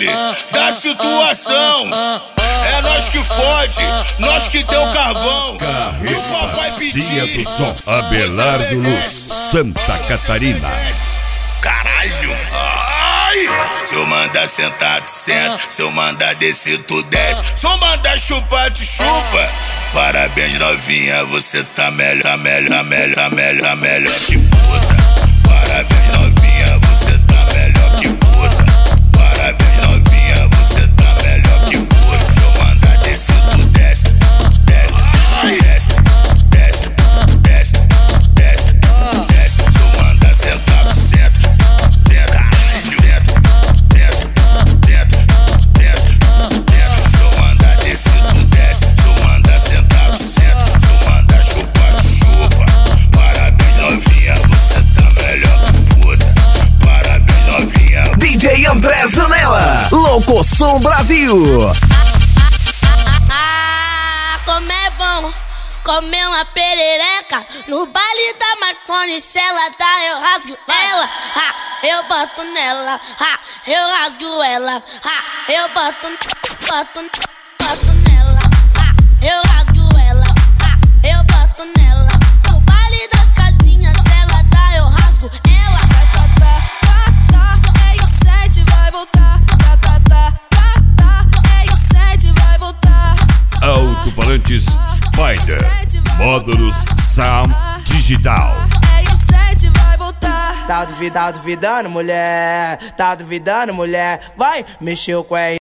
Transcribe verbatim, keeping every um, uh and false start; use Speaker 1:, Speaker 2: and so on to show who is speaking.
Speaker 1: controle da situação. É nós que fode, nós que tem o carvão. E o papai
Speaker 2: Cia
Speaker 1: pedir.
Speaker 2: do Som, Abelardo Luz, Santa Catarina.
Speaker 1: Caralho! Ai! Se eu mandar sentar, tu senta. Se eu mandar descer, tu desce. Se eu mandar chupar, tu chupa. Parabéns, novinha, você tá melhor, tá melhor, tá melhor, tá melhor, tá melhor que puta. Parabéns, novinha, você tá melhor que puta. Parabéns, novinha, você tá melhor que puta. Se eu mandar descer, tu desce. Desce, desce, desce, desce, desce, desce. Se eu mandar sentar, tu senta. Senta, senta, senta, senta, senta. Se eu mandar descer, tu desce. Se eu mandar sentar, tu senta. Se eu mandar chupar, tu chupa. Parabéns, novinha, você tá melhor que puta. Parabéns, novinha.
Speaker 3: D J André Zanella, Locoção Brasil.
Speaker 4: Ah, como é bom comer uma perereca no baile da Marconi. Se ela dá, eu rasgo ela. Ha, eu boto nela. Ha, eu rasgo ela. Ha, eu boto, boto, boto nela. Ha, eu rasgo ela. Ha, eu boto nela. No baile das casinhas, se ela dá, eu rasgo ela. Tá, tá, tá, tá, é o sete, vai voltar. Tá, tá, tá, tá, tá, é o sete, vai voltar.
Speaker 2: Alto-falantes Spider, módulos Sound Digital.
Speaker 4: É o sete, vai voltar.
Speaker 5: Tá duvidando, duvidando, mulher. Tá duvidando, mulher. Vai, mexeu com a